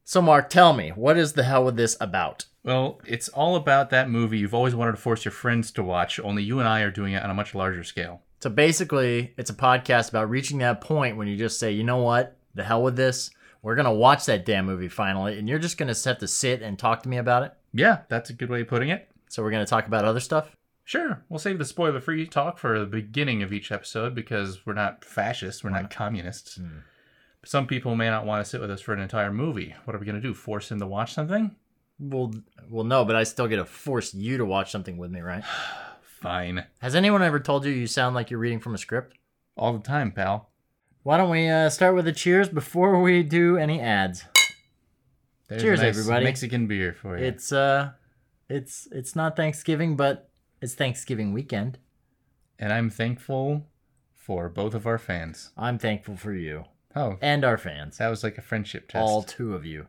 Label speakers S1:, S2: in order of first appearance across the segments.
S1: So, Mark, tell me, what is the hell with this about?
S2: Well, it's all about that movie you've always wanted to force your friends to watch, only you and I are doing it on a much larger scale.
S1: So basically, it's a podcast about reaching that point when you just say, you know what, the hell with this. We're going to watch that damn movie finally, and you're just going to have to sit and talk to me about it.
S2: Yeah, that's a good way of putting it.
S1: So we're going to talk about other stuff?
S2: Sure, we'll save the spoiler-free talk for the beginning of each episode because we're not fascists, we're not communists. Some people may not want to sit with us for an entire movie. What are we going to do, force them to watch something?
S1: Well, no, but I still get to force you to watch something with me, right?
S2: Fine.
S1: Has anyone ever told you sound like you're reading from a script?
S2: All the time, pal.
S1: Why don't we start with the cheers before we do any ads?
S2: There's
S1: Cheers,
S2: a nice
S1: everybody.
S2: Mexican beer for you.
S1: It's not Thanksgiving, but it's Thanksgiving weekend.
S2: And I'm thankful for both of our fans.
S1: I'm thankful for you.
S2: Oh.
S1: And our fans.
S2: That was like a friendship test.
S1: All two of you.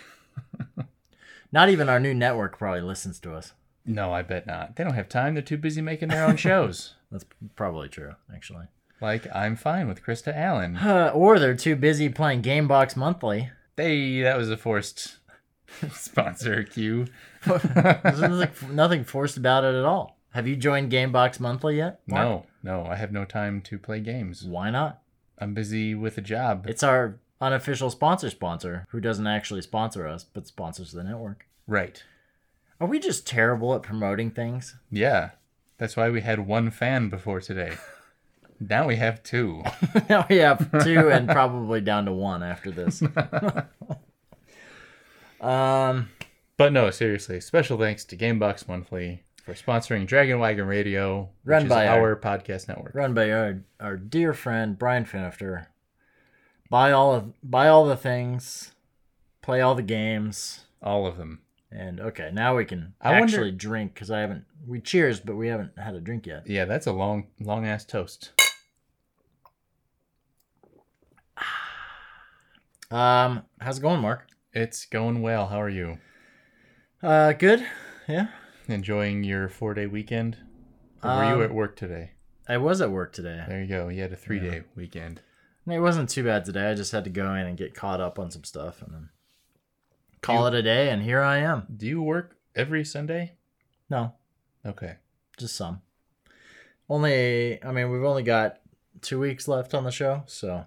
S1: Not even our new network probably listens to us.
S2: No, I bet not. They don't have time. They're too busy making their own shows.
S1: That's probably true, actually.
S2: Like, I'm fine with Krista Allen.
S1: Or they're too busy playing Gamebox Monthly.
S2: That was a forced sponsor cue.
S1: There's nothing forced about it at all. Have you joined Gamebox Monthly yet, Mark?
S2: No. I have no time to play games.
S1: Why not?
S2: I'm busy with a job.
S1: It's our unofficial sponsor who doesn't actually sponsor us, but sponsors the network.
S2: Right.
S1: Are we just terrible at promoting things?
S2: Yeah. That's why we had one fan before today. Now we have two.
S1: Now we have two and probably down to one after this.
S2: But no, seriously. Special thanks to Gamebox Monthly for sponsoring Dragon Wagon Radio, which is our podcast network.
S1: Run by our dear friend Brian Finifter. Buy all the things, play all the games.
S2: All of them.
S1: And okay, now we can drink because we cheers, but we haven't had a drink yet.
S2: Yeah, that's a long ass toast.
S1: How's it going, Mark?
S2: It's going well. How are you?
S1: Good. Yeah.
S2: Enjoying your 4-day weekend? Or were you at work today?
S1: I was at work today.
S2: There you go. You had a 3-day weekend.
S1: It wasn't too bad today. I just had to go in and get caught up on some stuff and then call it a day, and here I am.
S2: Do you work every Sunday?
S1: No.
S2: Okay.
S1: Just some. We've only got 2 weeks left on the show, so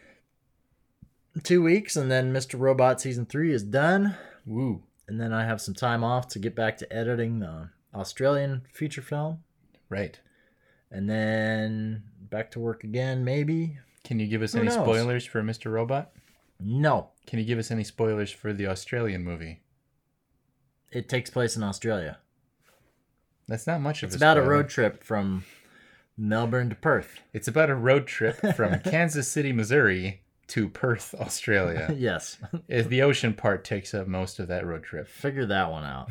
S1: 2 weeks, and then Mr. Robot Season 3 is done.
S2: Woo.
S1: And then I have some time off to get back to editing the Australian feature film.
S2: Right.
S1: And then back to work again, maybe.
S2: Can you give us any spoilers for Mr. Robot?
S1: No.
S2: Can you give us any spoilers for the Australian movie?
S1: It takes place in Australia.
S2: That's not much of a spoiler.
S1: It's about a road trip from Melbourne to Perth.
S2: It's about a road trip from Kansas City, Missouri to Perth, Australia.
S1: Yes.
S2: The ocean part takes up most of that road trip.
S1: Figure that one out.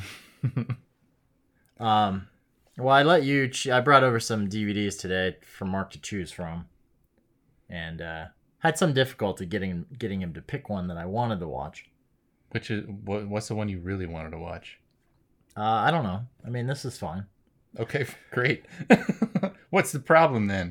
S1: Well, I let you... I brought over some DVDs today for Mark to choose from. And had some difficulty getting him to pick one that I wanted to watch.
S2: Which is... What's the one you really wanted to watch?
S1: I don't know. This is fine.
S2: Okay, great. What's the problem then?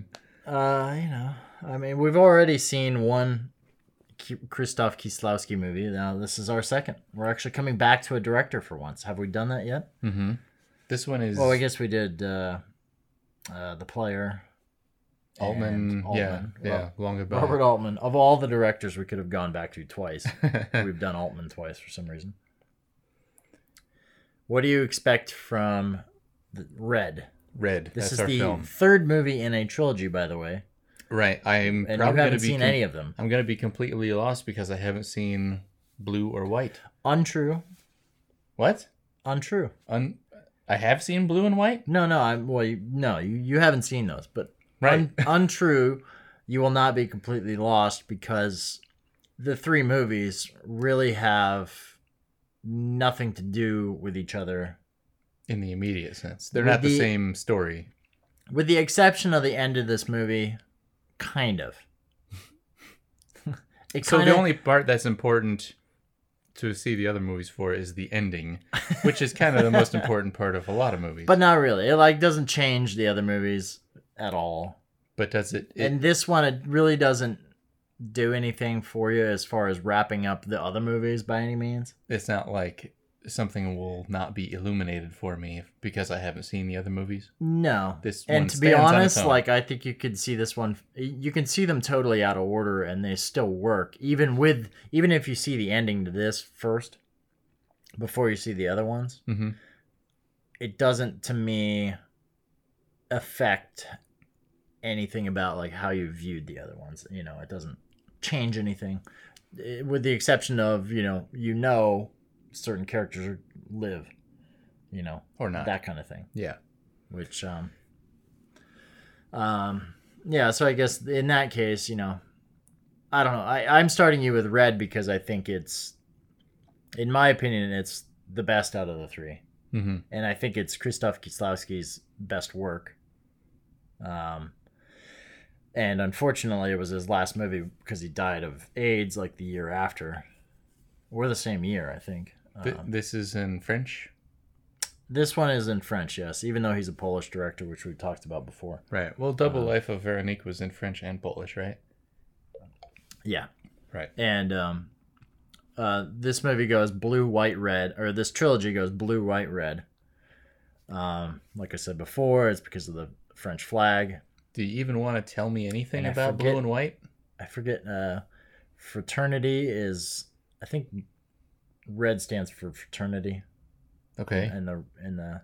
S1: We've already seen one Krzysztof Kieslowski movie. Now this is our second. We're actually coming back to a director for once. Have we done that yet?
S2: Mm-hmm. This one is...
S1: Well, I guess we did The Player.
S2: Altman.
S1: Altman.
S2: Yeah, long ago.
S1: Robert Altman. Of all the directors we could have gone back to twice, we've done Altman twice for some reason. What do you expect from Red?
S2: Red.
S1: This is
S2: our
S1: the
S2: film.
S1: third movie in a trilogy, by the way.
S2: Right.
S1: And you haven't seen any of them.
S2: I'm going to be completely lost because I haven't seen Blue or White.
S1: Untrue.
S2: What?
S1: Untrue.
S2: I have seen Blue and White?
S1: No. You haven't seen those, but
S2: right.
S1: Untrue. You will not be completely lost because the three movies really have nothing to do with each other
S2: in the immediate sense. They're not the same story.
S1: With the exception of the end of this movie, kind of.
S2: The only part that's important to see the other movies for is the ending, which is kind of the most important part of a lot of movies.
S1: But not really. It doesn't change the other movies at all.
S2: But does it?
S1: And this one, it really doesn't do anything for you as far as wrapping up the other movies by any means.
S2: It's not like something will not be illuminated for me because I haven't seen the other movies.
S1: No.
S2: This
S1: and
S2: one
S1: to be
S2: stands on
S1: honest,
S2: its own.
S1: like I think you could see this one. You can see them totally out of order, and they still work. Even if you see the ending to this first, before you see the other ones,
S2: Mm-hmm.
S1: it doesn't, to me, affect anything about like how you viewed the other ones. You know, it doesn't change anything, with the exception of certain characters live,
S2: Or not.
S1: that kind of thing.
S2: Yeah.
S1: Which yeah. So I guess in that case, I don't know. I'm starting you with Red because I think it's, in my opinion, it's the best out of the three.
S2: Mm-hmm.
S1: And I think it's Krzysztof Kieslowski's best work. And unfortunately, it was his last movie because he died of AIDS like the year after, or the same year, I think.
S2: This is in French?
S1: This one is in French, yes, even though he's a Polish director, which we talked about before.
S2: Right. Well, Double Life of Veronique was in French and Polish, right?
S1: Yeah.
S2: Right.
S1: And this movie goes blue, white, red, or this trilogy goes blue, white, red. Like I said before, it's because of the French flag.
S2: Do you even want to tell me anything
S1: And I
S2: about
S1: forget-
S2: blue and white?
S1: I forget. Fraternity is, I think, red stands for fraternity.
S2: Okay.
S1: In the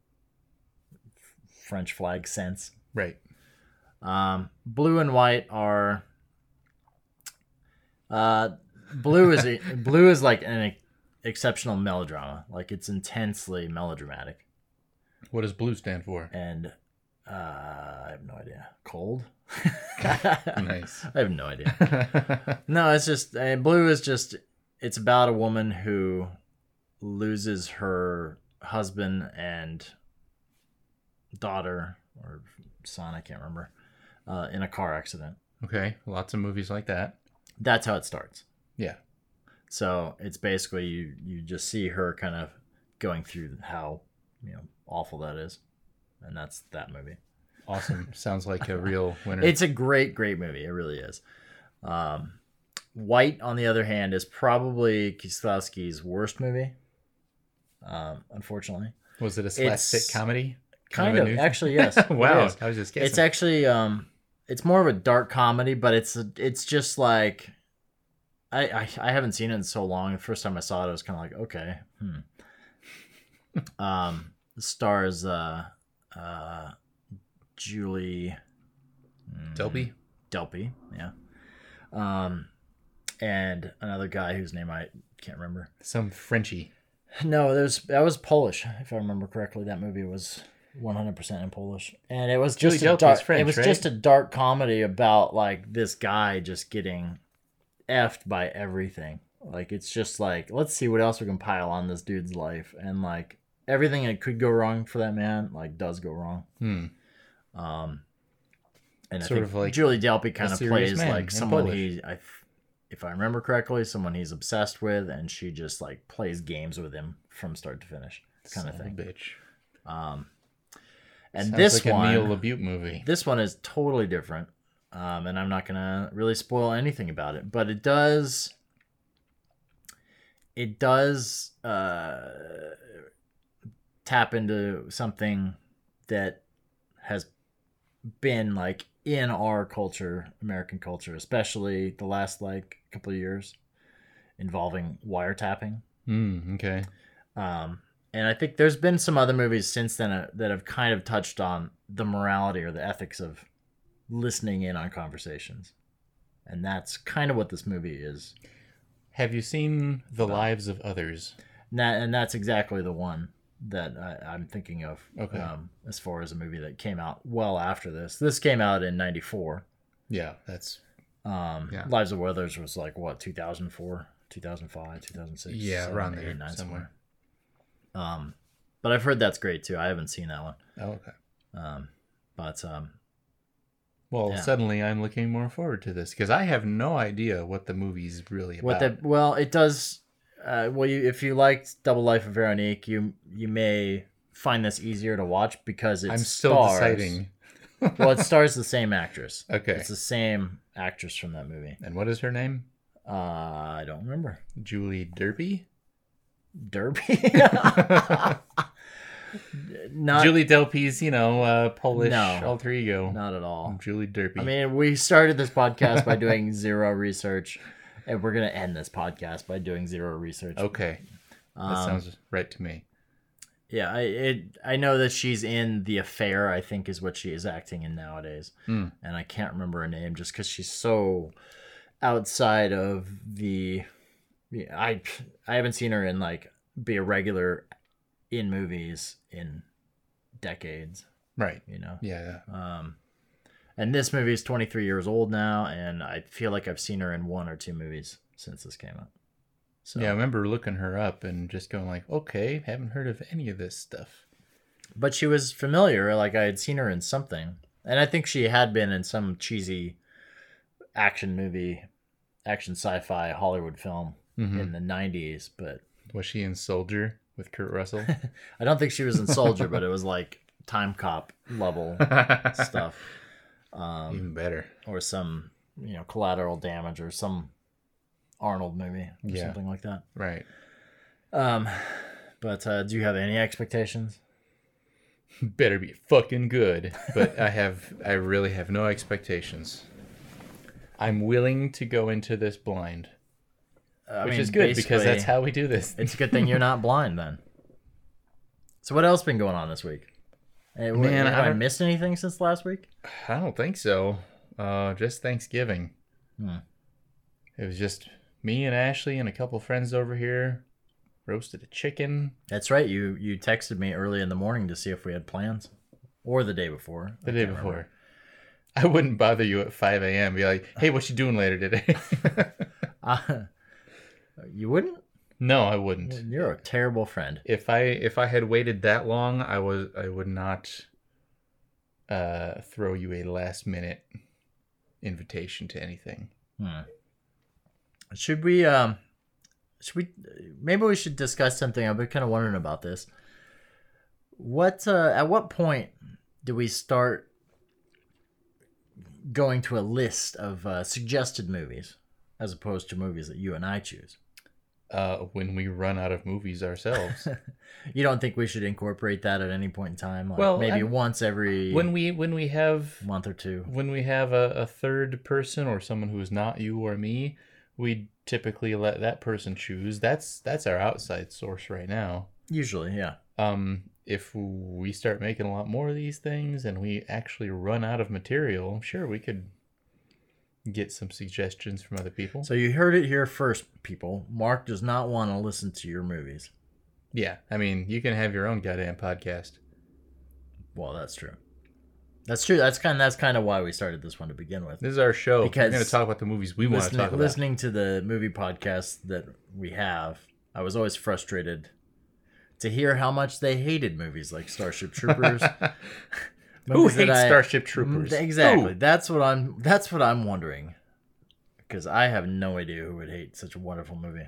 S1: French flag sense.
S2: Right.
S1: Blue and white are. Blue is like an exceptional melodrama. Like it's intensely melodramatic.
S2: What does blue stand for?
S1: And I have no idea. Cold.
S2: Nice.
S1: I have no idea. No, it's just blue is just. It's about a woman who loses her husband and daughter or son, I can't remember, in a car accident.
S2: Okay. Lots of movies like that.
S1: That's how it starts.
S2: Yeah.
S1: So it's basically you just see her kind of going through how awful that is, and that's that movie.
S2: Awesome. Sounds like a real winner.
S1: It's a great movie. It really is. White, on the other hand, is probably Kieslowski's worst movie. Unfortunately,
S2: Was it a slapstick
S1: It's
S2: comedy?
S1: kind of actually, yes.
S2: Wow.
S1: It is.
S2: I was just guessing.
S1: It's actually it's more of a dark comedy, but it's just like I haven't seen it in so long. The first time I saw it, I was kind of like, okay, it stars Julie
S2: Delpy?
S1: Delpy, yeah. And another guy whose name I can't remember.
S2: Some Frenchie.
S1: No, that was Polish, if I remember correctly. That movie was 100% in Polish, and it was just
S2: Julie Delpy's French,
S1: it was
S2: right?
S1: just a dark comedy about like this guy just getting effed by everything. Like it's just like, let's see what else we can pile on this dude's life, and like everything that could go wrong for that man like does go wrong. And I
S2: Sort
S1: think
S2: of like
S1: Julie Delpy kind
S2: a
S1: of
S2: serious
S1: plays
S2: man
S1: like
S2: in
S1: someone
S2: Polish.
S1: if I remember correctly, someone he's obsessed with, and she just like plays games with him from start to finish, kind of
S2: Son
S1: thing.
S2: a bitch.
S1: And
S2: Sounds
S1: this
S2: like
S1: one,
S2: a Neil LaBute movie.
S1: this one is totally different, and I'm not gonna really spoil anything about it, but it does tap into something that has been like in our culture, American culture, especially the last like couple of years, involving wiretapping.
S2: Okay.
S1: And I think there's been some other movies since then that have kind of touched on the morality or the ethics of listening in on conversations. And that's kind of what this movie is.
S2: Have you seen The Lives of Others?
S1: And that's exactly the one that I'm thinking of.
S2: Okay.
S1: As far as a movie that came out well after this. This came out in 94.
S2: Yeah, that's...
S1: Lives of Others was like, what, 2004, 2005, 2006?
S2: Yeah,
S1: 7,
S2: around
S1: 8,
S2: there
S1: 9,
S2: somewhere.
S1: But I've heard that's great too. I haven't seen that one.
S2: Oh, okay.
S1: But
S2: Well,
S1: yeah.
S2: suddenly I'm looking more forward to this because I have no idea what the movie's really about.
S1: it does. If you liked Double Life of Veronique, you may find this easier to watch because
S2: I'm still deciding.
S1: Well, it stars the same actress.
S2: Okay.
S1: It's the same actress from that movie.
S2: And what is her name?
S1: I don't remember.
S2: Julie Derby?
S1: Derby? Not,
S2: Julie Delpy's, Polish
S1: No.
S2: alter ego.
S1: not at all.
S2: Julie Derby.
S1: I mean, we started this podcast by doing zero research, and we're going to end this podcast by doing zero research.
S2: Okay. That sounds right to me.
S1: Yeah, I know that she's in The Affair, I think is what she is acting in nowadays. And I can't remember her name just because she's so outside of the... I haven't seen her in, be a regular in movies in decades,
S2: Right.
S1: Yeah.
S2: Yeah.
S1: And this movie is 23 years old now, and I feel like I've seen her in 1 or 2 movies since this came out. So,
S2: Yeah, I remember looking her up and just going like, okay, haven't heard of any of this stuff.
S1: But she was familiar, I had seen her in something. And I think she had been in some cheesy action sci-fi Hollywood film in the 90s, but...
S2: Was she in Soldier with Kurt Russell?
S1: I don't think she was in Soldier, but it was Time Cop level stuff.
S2: Even better.
S1: Or some, Collateral Damage or some Arnold movie or something like that.
S2: Right.
S1: But do you have any expectations?
S2: Better be fucking good. But I really have no expectations. I'm willing to go into this blind. Which is good because that's how we do this.
S1: It's a good thing you're not blind then. So what else been going on this week? Hey,
S2: Man,
S1: have I missed anything since last week?
S2: I don't think so. Just Thanksgiving. It was just me and Ashley and a couple friends over here. Roasted a chicken.
S1: That's right. You texted me early in the morning to see if we had plans. Or the day before.
S2: The day before. Remember. I wouldn't bother you at 5 a.m. Be like, hey, what you doing later today?
S1: You wouldn't?
S2: No, I wouldn't.
S1: You're a terrible friend.
S2: If I had waited that long, I would not throw you a last minute invitation to anything.
S1: Should we maybe we should discuss something. I've been kind of wondering about this. At what point do we start going to a list of suggested movies as opposed to movies that you and I choose?
S2: When we run out of movies ourselves.
S1: You don't think we should incorporate that at any point in time? Maybe once every
S2: when we have
S1: month or two.
S2: When we have a third person or someone who is not you or me, we typically let that person choose. That's our outside source right now.
S1: Usually, yeah.
S2: If we start making a lot more of these things and we actually run out of material, sure, we could get some suggestions from other people.
S1: So you heard it here first, people. Mark does not want to listen to your movies.
S2: Yeah, I mean, you can have your own goddamn podcast.
S1: Well, that's true. That's true. That's kind of why we started this one to begin with.
S2: This is our show.
S1: Because
S2: we're going to talk about the movies we want to talk about.
S1: Listening to the movie podcasts that we have, I was always frustrated to hear how much they hated movies like Starship Troopers.
S2: Who hates Starship Troopers?
S1: Exactly.
S2: Who?
S1: That's what I'm wondering. Because I have no idea who would hate such a wonderful movie.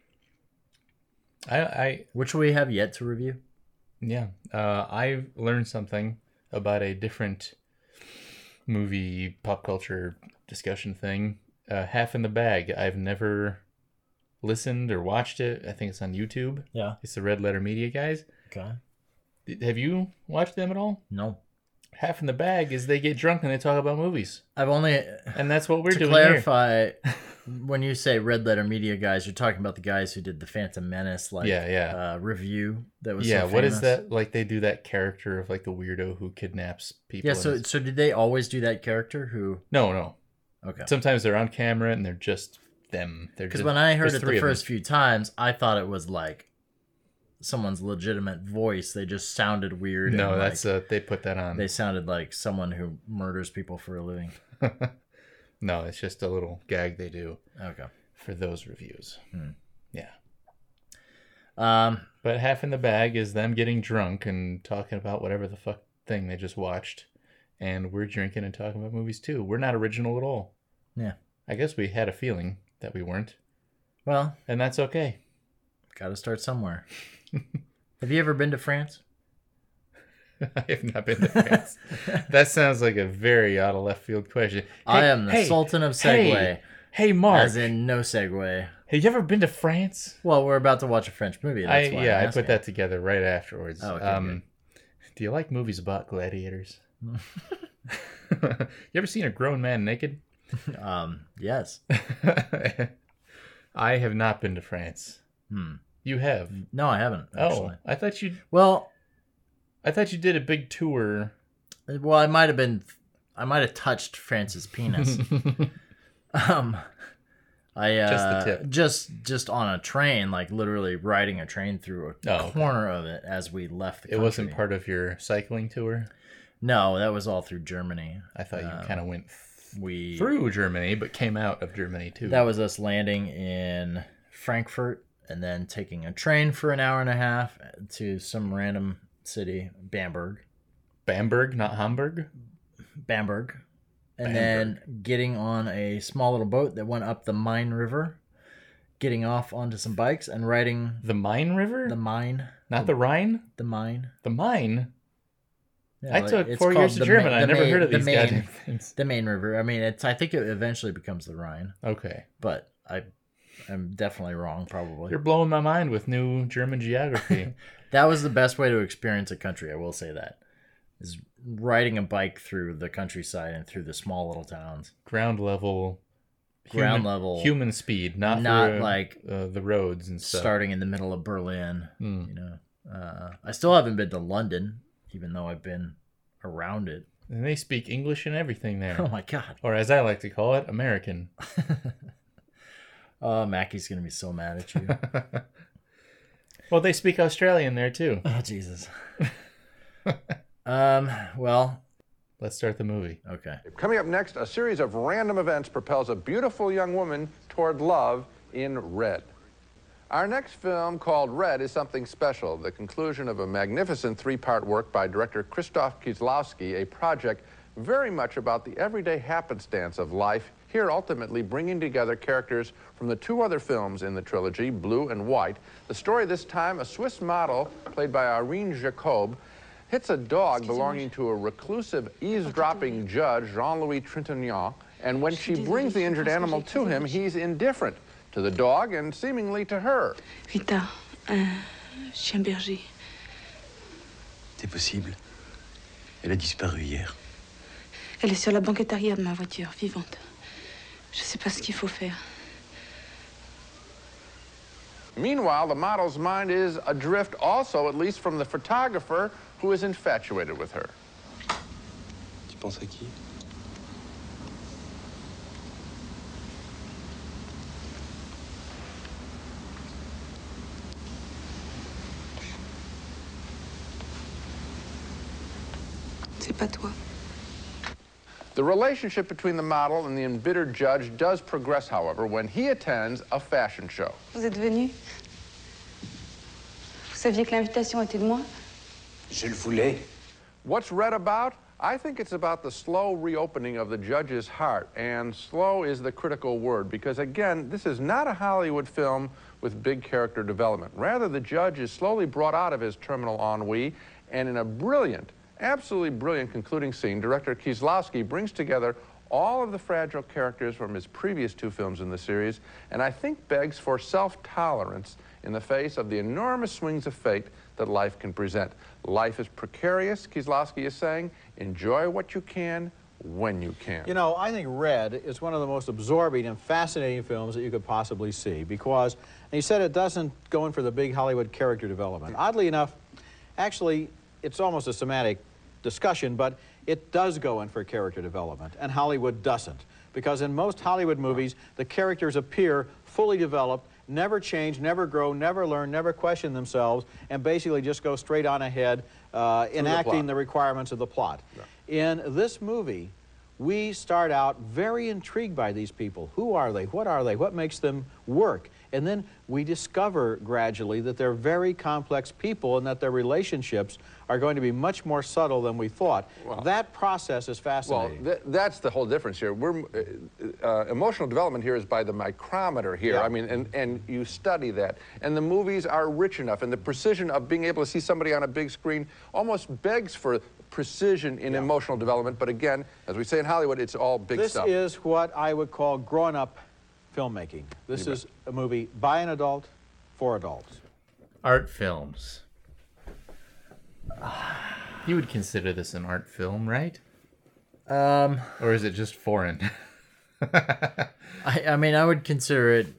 S1: Which we have yet to review.
S2: Yeah. I learned something about a different movie pop culture discussion thing. Half in the Bag. I've never listened or watched it. I think it's on YouTube.
S1: Yeah.
S2: It's the Red Letter Media guys.
S1: Okay.
S2: Have you watched them at all?
S1: No.
S2: Half in the Bag is they get drunk and they talk about movies. And that's what we're doing here.
S1: To clarify, when you say Red Letter Media guys, you're talking about the guys who did the Phantom Menace review that was so famous.
S2: What is that? Like they do that character of like the weirdo who kidnaps people.
S1: Yeah, so did they always do that character who...
S2: No.
S1: Okay.
S2: Sometimes they're on camera and they're just them.
S1: Because when I heard it the first few times, I thought it was like someone's legitimate voice. They just sounded weird.
S2: No, that's they put that on.
S1: They sounded like someone who murders people for a living.
S2: No, it's just a little gag they do.
S1: Okay.
S2: For those reviews. Yeah.
S1: But
S2: Half in the Bag is them getting drunk and talking about whatever the fuck thing they just watched. And we're drinking and talking about movies too. We're not original at all.
S1: Yeah.
S2: I guess we had a feeling that we weren't.
S1: Well.
S2: And that's okay.
S1: Got to start somewhere. Have you ever been to France?
S2: I have not been to France. That sounds like a very out of left field question.
S1: I am the Sultan of Segway.
S2: Hey, Mark.
S1: As in no segue.
S2: Have you ever been to France?
S1: Well, we're about to watch a French movie. That's why
S2: I put that together right afterwards.
S1: Oh, okay,
S2: do you like movies about gladiators? You ever seen a grown man naked?
S1: Yes.
S2: I have not been to France. You have?
S1: No, I haven't. Actually.
S2: I thought you.
S1: Well,
S2: I thought you did a big tour.
S1: Well, I might have touched France's penis.
S2: Just the tip.
S1: Just on a train, like literally riding a train through a corner of it as we left the country.
S2: It wasn't part of your cycling tour?
S1: No, that was all through Germany.
S2: I thought you kind of went through Germany, but came out of Germany too.
S1: That was us landing in Frankfurt and then taking a train for an hour and a half to some random city, Bamberg.
S2: Bamberg, not Hamburg?
S1: Bamberg. And then getting on a small little boat that went up the Main River, getting off onto some bikes and riding...
S2: The Main River?
S1: The Main.
S2: Not the Rhine?
S1: The Main.
S2: The Main?
S1: Yeah,
S2: I took 4 years of German. I never heard of these goddamn things.
S1: The Main River. I mean, I think it eventually becomes the Rhine.
S2: Okay.
S1: But I'm definitely wrong, probably.
S2: You're blowing my mind with new German geography.
S1: That was the best way to experience a country, I will say that. Is riding a bike through the countryside and through the small little towns.
S2: Ground level human speed, not
S1: like
S2: the roads and stuff.
S1: Starting in the middle of Berlin, you know. I still haven't been to London, even though I've been around it.
S2: And they speak English and everything there.
S1: Oh my god!
S2: Or as I like to call it, American.
S1: Oh, Mackie's gonna be so mad at you.
S2: Well, they speak Australian there too.
S1: Oh Jesus. Well,
S2: let's start the movie.
S1: Okay.
S3: Coming up next, a series of random events propels a beautiful young woman toward love in Red. Our next film, called Red, is something special, the conclusion of a magnificent three-part work by director Krzysztof Kieslowski, a project very much about the everyday happenstance of life, here ultimately bringing together characters from the two other films in the trilogy, Blue and White. The story this time, a Swiss model, played by Irene Jacob, hits a dog belonging to a reclusive, eavesdropping judge, Jean-Louis Trintignant, and when she brings the injured animal to him, he's indifferent to the dog and seemingly to her.
S4: Rita, un chien berger.
S5: C'est possible. Elle a disparu hier.
S4: Elle est sur la banquette arrière de ma voiture, vivante. Je sais pas ce qu'il faut faire.
S3: Meanwhile, the model's mind is adrift also, at least from the photographer, who is infatuated with her.
S5: Tu penses à qui?
S4: C'est pas toi.
S3: The relationship between the model and the embittered judge does progress, however, when he attends a fashion show.
S4: Vous êtes venu? Vous saviez que l'invitation était de moi?
S5: Je le voulais.
S3: What's Red about? I think it's about the slow reopening of the judge's heart, and slow is the critical word, because again, this is not a Hollywood film with big character development. Rather, the judge is slowly brought out of his terminal ennui, and in a brilliant, absolutely brilliant concluding scene, director Kieslowski brings together all of the fragile characters from his previous two films in the series, and I think begs for self-tolerance in the face of the enormous swings of fate that life can present. Life is precarious, Kieslowski is saying. Enjoy what you can, when you can.
S6: You know, I think Red is one of the most absorbing and fascinating films that you could possibly see because, and he said it doesn't go in for the big Hollywood character development. Oddly enough, actually, it's almost a semantic discussion, but it does go in for character development, and Hollywood doesn't. Because in most Hollywood movies, the characters appear fully developed, never change, never grow, never learn, never question themselves, and basically just go straight on ahead enacting the requirements of the plot. Yeah. In this movie, we start out very intrigued by these people. Who are they? What are they? What makes them work? And then we discover gradually that they're very complex people and that their relationships are going to be much more subtle than we thought. That process is fascinating.
S3: Well, that's the whole difference here. Emotional development here is by the micrometer here.
S6: Yeah.
S3: I mean, and you study that. And the movies are rich enough, and the precision of being able to see somebody on a big screen almost begs for precision in emotional development. But again, as we say in Hollywood, it's all big stuff.
S6: This is what I would call grown-up filmmaking. This is a movie by an adult for adults.
S2: Art films. You would consider this an art film, right? Or is it just foreign?
S1: I mean, I would consider it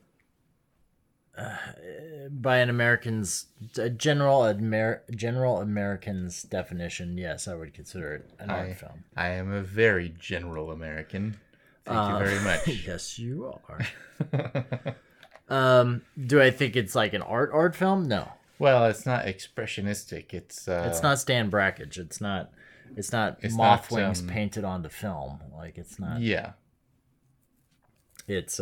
S1: by an American's general American's definition. Yes, I would consider it an art film.
S2: I am a very general American. Thank you very much.
S1: Yes, you are. Do I think it's like an art film? No.
S2: Well, it's not expressionistic. It's
S1: not Stan Brakhage. It's not moth
S2: not,
S1: wings painted onto film. Like it's not.
S2: Yeah.
S1: It's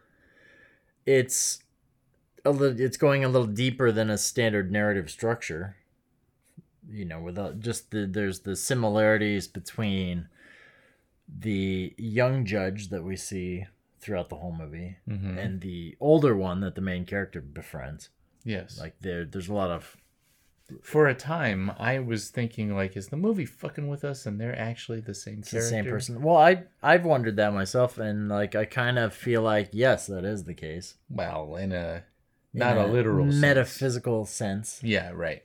S1: going a little deeper than a standard narrative structure. You know, without just there's the similarities between the young judge that we see throughout the whole movie and the older one that the main character befriends.
S2: Yes.
S1: Like there's a lot of.
S2: For a time, I was thinking, like, is the movie fucking with us and they're actually the same character?
S1: The same person. Well, I've wondered that myself, and like I kind of feel like yes, that is the case.
S2: Well, in a not a literal
S1: metaphysical sense.
S2: Yeah, right.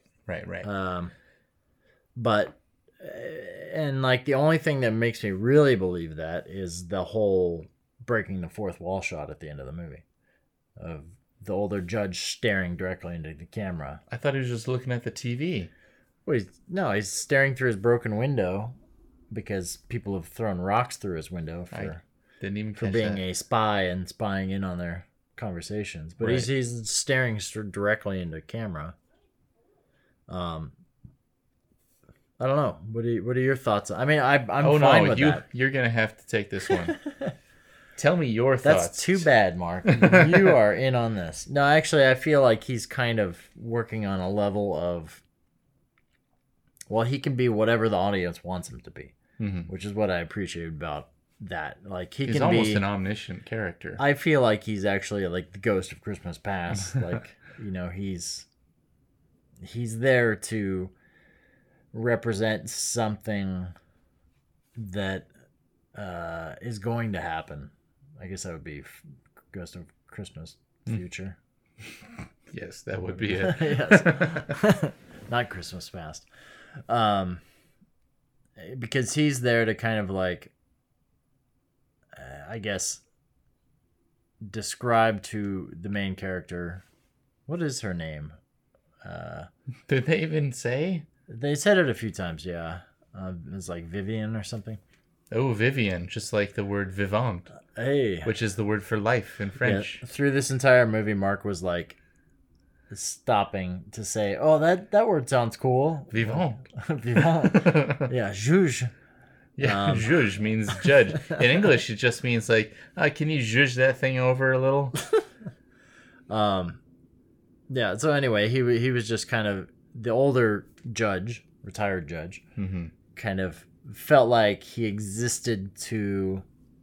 S1: But and like the only thing that makes me really believe that is the whole breaking the fourth wall shot at the end of the movie of the older judge staring directly into the camera.
S2: I thought he was just looking at the TV.
S1: Well, he's staring through his broken window because people have thrown rocks through his window for being a spy and spying in on their conversations. But he's staring directly into camera. I don't know. What are your thoughts? I mean, I'm fine with that.
S2: You're gonna have to take this one. Tell me your thoughts.
S1: That's too bad, Mark. You are in on this. No, actually, I feel like he's kind of working on a level of, well, he can be whatever the audience wants him to be, which is what I appreciate about that. Like he's
S2: almost an omniscient character.
S1: I feel like he's actually like the ghost of Christmas Past. Like, you know, he's there to represent something that is going to happen. I guess that would be Ghost of Christmas Future.
S2: Yes, that would be it.
S1: Yes. Not Christmas Past. Because he's there to kind of like, I guess, describe to the main character, what is her name?
S2: Did they even say?
S1: They said it a few times, yeah. It's like Vivian or something.
S2: Oh, Vivian, just like the word vivant.
S1: Hey.
S2: Which is the word for life in French.
S1: Yeah, through this entire movie, Mark was like stopping to say, oh, that word sounds cool.
S2: Vivant.
S1: Vivant. Yeah, juge.
S2: Yeah, juge means judge. In English, it just means like, can you juge that thing over a little?
S1: Yeah, so anyway, he was just kind of the older judge, retired judge, kind of felt like he existed to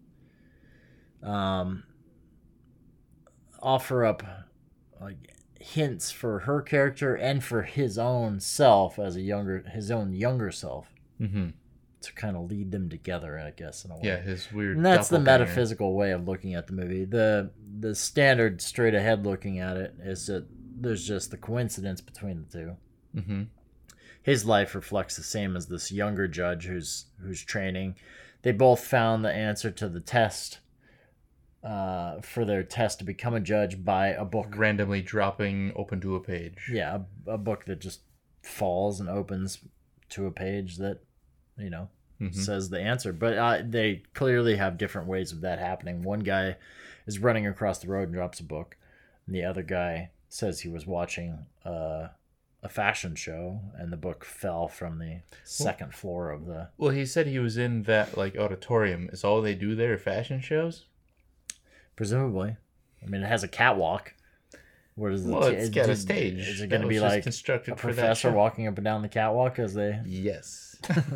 S1: offer up like hints for her character and for his own self as his own younger self, to kind of lead them together, I guess, in a way.
S2: Yeah, his weird.
S1: And that's the metaphysical way of looking at the movie. The standard straight ahead looking at it is that there's just the coincidence between the two. His life reflects the same as this younger judge who's training. They both found the answer to the test for their test to become a judge by a book
S2: randomly dropping open to a page.
S1: Yeah, a book that just falls and opens to a page that, you know, says the answer. But they clearly have different ways of that happening. One guy is running across the road and drops a book, and the other guy says he was watching a fashion show and the book fell from the second floor of the...
S2: Well, he said he was in that like auditorium. Is all they do there fashion shows?
S1: Presumably. I mean, it has a catwalk. What is
S2: Well, it's got a stage.
S1: Is it
S2: that
S1: going to be
S2: was just
S1: like
S2: constructed
S1: a
S2: for that
S1: professor
S2: show.
S1: walking up and down the catwalk as they?
S2: Yes.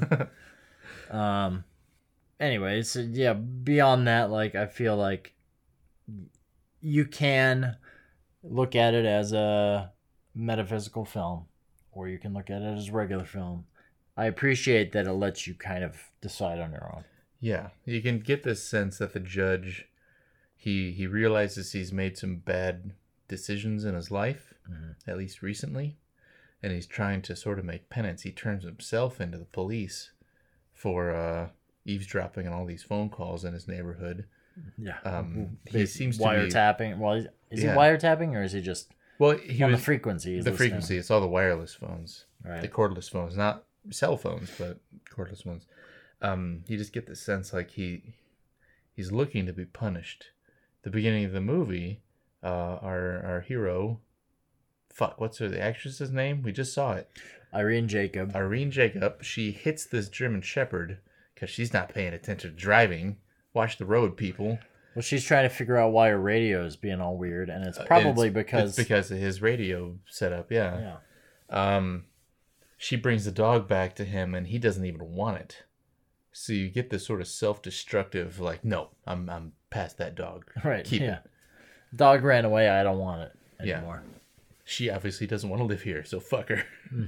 S1: Anyways, so yeah. Beyond that, like I feel like you can look at it as a metaphysical film, or you can look at it as a regular film. I appreciate that it lets you kind of decide on your own.
S2: Yeah, you can get this sense that the judge, he realizes he's made some bad decisions in his life, at least recently, and he's trying to sort of make penance. He turns himself into the police for eavesdropping on all these phone calls in his neighborhood.
S1: Yeah.
S2: He seems to be
S1: wiretapping. Well, is he
S2: Yeah.
S1: wiretapping or is he just
S2: well. He
S1: on
S2: was
S1: the frequency? he's
S2: the
S1: listening?
S2: frequency. It's all the wireless phones,
S1: Right.
S2: the cordless phones, not cell phones, but cordless ones. You just get the sense like he's looking to be punished. The beginning of the movie, our hero, what's the actress's name? We just saw it.
S1: Irene Jacob.
S2: Irene Jacob. She hits this German Shepherd because she's not paying attention to driving. Watch the road, people.
S1: Well, she's trying to figure out why her radio is being all weird, and it's probably
S2: it's because of his radio setup. Yeah. She brings the dog back to him, and he doesn't even want it. So you get this sort of self-destructive, like, no, I'm past that dog.
S1: Right.
S2: Keep
S1: yeah.
S2: it.
S1: Dog ran away. I don't want it anymore.
S2: She obviously doesn't want to live here, so fuck her.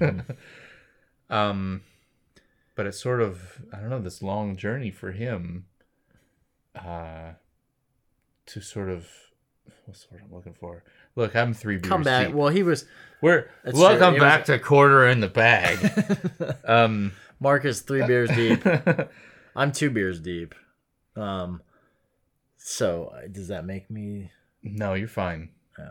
S2: But it's sort of, I don't know, this long journey for him to sort of, what's the word I'm looking for? Look, I'm 3 beers
S1: Come back.
S2: deep.
S1: Well, he was. That's
S2: Welcome
S1: true.
S2: back to Quarter in the Bag.
S1: Mark is 3 beers deep. I'm 2 beers deep. So does that make me?
S2: No, you're fine.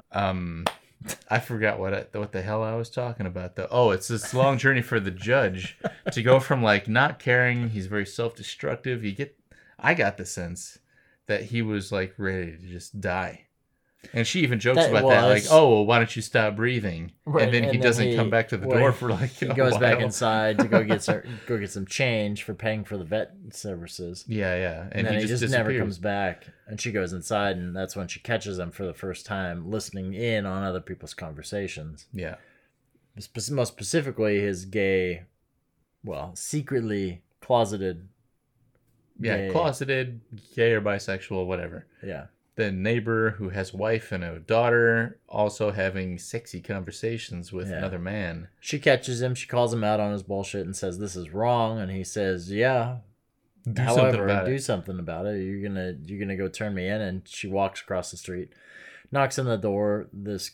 S2: I forgot what the hell I was talking about though. Oh, it's this long journey for the judge to go from like not caring. He's very self-destructive. I got the sense that he was like ready to just die. And she even jokes about that, like, "Oh, well, why don't you stop breathing?"
S1: Right,
S2: And then he doesn't come back to the door for like
S1: he
S2: a
S1: goes back
S2: while.
S1: inside to go get some change for paying for the vet services.
S2: Yeah,
S1: And then he just never
S2: disappears.
S1: comes back. And she goes inside, and that's when she catches him for the first time, listening in on other people's conversations.
S2: Yeah,
S1: Most specifically, his gay, secretly closeted.
S2: yeah,
S1: gay-
S2: closeted, gay or bisexual, whatever.
S1: Yeah.
S2: The neighbor who has a wife and a daughter also having sexy conversations with another man.
S1: She catches him. She calls him out on his bullshit and says, "This is wrong." And he says, "Yeah.
S2: Do something about
S1: do
S2: it.
S1: something about it. You're gonna go turn me in." And she walks across the street, knocks on the door. This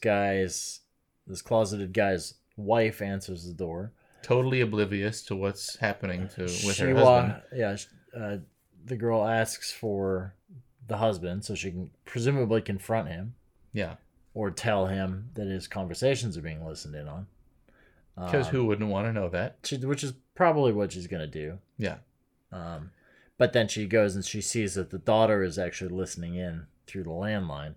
S1: closeted guy's wife answers the door.
S2: Totally oblivious to what's happening with her husband.
S1: The girl asks for the husband so she can presumably confront him.
S2: Yeah.
S1: Or tell him that his conversations are being listened in on.
S2: Because who wouldn't want to know that?
S1: Which is probably what she's going to do.
S2: Yeah.
S1: But then she goes and she sees that the daughter is actually listening in through the landline.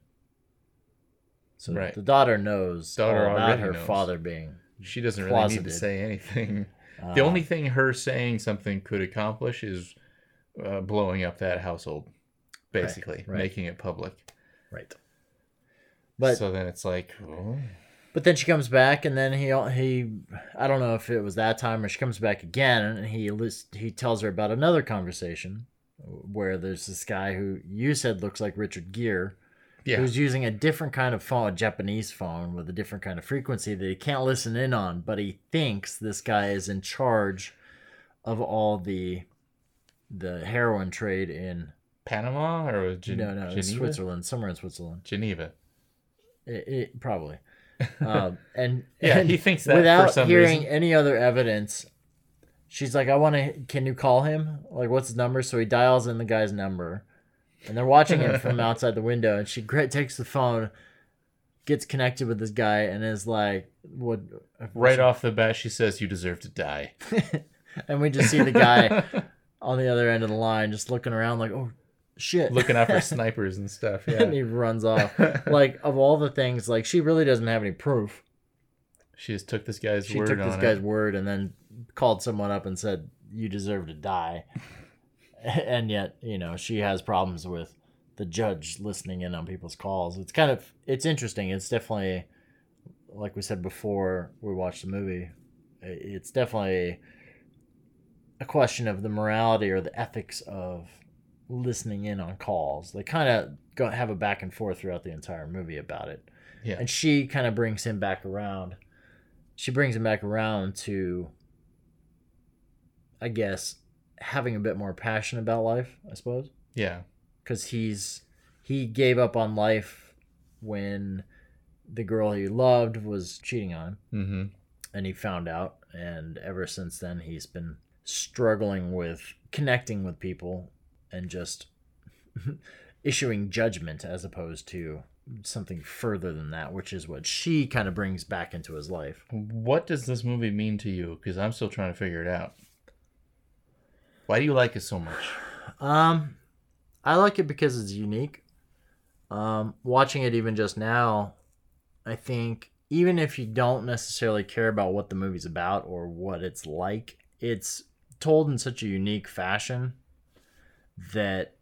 S1: So
S2: Right.
S1: the daughter knows all about
S2: already
S1: her
S2: knows.
S1: father being
S2: She doesn't really
S1: closeted.
S2: need to say anything. The only thing her saying something could accomplish is blowing up that household, basically,
S1: right.
S2: making it public.
S1: Right. But
S2: so then it's like, oh.
S1: But then she comes back, and then he I don't know if it was that time or she comes back again, and he tells her about another conversation where there's this guy who you said looks like Richard Gere, who's using a different kind of phone, a Japanese phone with a different kind of frequency that he can't listen in on, but he thinks this guy is in charge of all the heroin trade in
S2: Panama or
S1: Geneva? Switzerland, somewhere in Switzerland.
S2: Geneva.
S1: It probably. And
S2: he thinks that
S1: without
S2: for some
S1: hearing
S2: reason.
S1: any other evidence, she's like, can you call him? Like, what's his number? So he dials in the guy's number, and they're watching him from outside the window, and she takes the phone, gets connected with this guy, and is like, what?
S2: Right off the bat, she says, "You deserve to die."
S1: And we just see the guy on the other end of the line just looking around like, oh, shit.
S2: Looking out for snipers and stuff. Yeah.
S1: And he runs off. Like, of all the things, like, she really doesn't have any proof.
S2: She just took this guy's word on it.
S1: She took this guy's word and then called someone up and said, "You deserve to die." And yet, she has problems with the judge listening in on people's calls. It's interesting. It's definitely like we said before we watched the movie, it's definitely a question of the morality or the ethics of listening in on calls. They kind of have a back and forth throughout the entire movie about it.
S2: Yeah.
S1: And she kind of brings him back around. She brings him back around to, I guess, having a bit more passion about life, I suppose.
S2: Yeah.
S1: Because he gave up on life when the girl he loved was cheating on him.
S2: Mm-hmm.
S1: And he found out. And ever since then, he's been struggling with connecting with people and just issuing judgment as opposed to something further than that, which is what she kind of brings back into his life.
S2: What does this movie mean to you? Because I'm still trying to figure it out. Why do you like it so much?
S1: I like it because it's unique. Watching it even just now, I think even if you don't necessarily care about what the movie's about or what it's like, it's told in such a unique fashion that